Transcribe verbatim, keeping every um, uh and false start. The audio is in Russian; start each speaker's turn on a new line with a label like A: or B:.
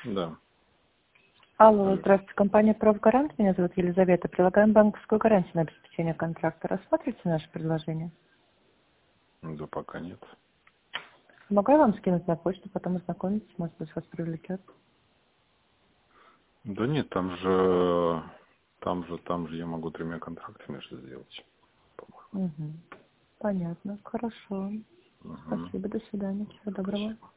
A: Да.
B: Алло, здравствуйте, компания «Профгарант». Меня зовут Елизавета. Предлагаем банковскую гарантию на обеспечение контракта. Рассмотрите наше предложение?
A: Да пока нет.
B: Могу я вам скинуть на почту, потом ознакомитесь, может быть, вас привлечет.
A: Да нет, там же, там же, там же я могу тремя контрактами что сделать.
B: Угу. Понятно, хорошо.
A: Угу.
B: Спасибо, до свидания, всего доброго.
A: Спасибо.